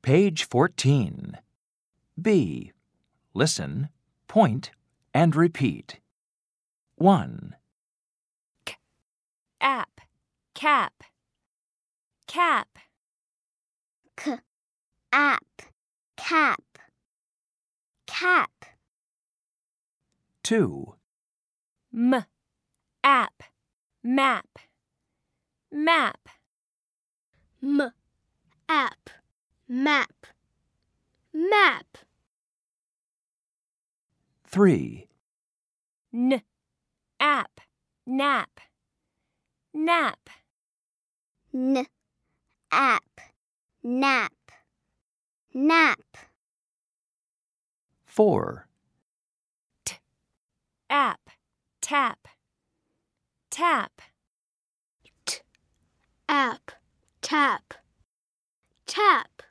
Page 14. B. Listen, point, and repeat. 1. App, cap, cap. App, cap, cap. 2. App, map, map. App, map, map. 3. App, nap, nap. App, nap, nap. 4. App, tap, tap. App, tap, tap.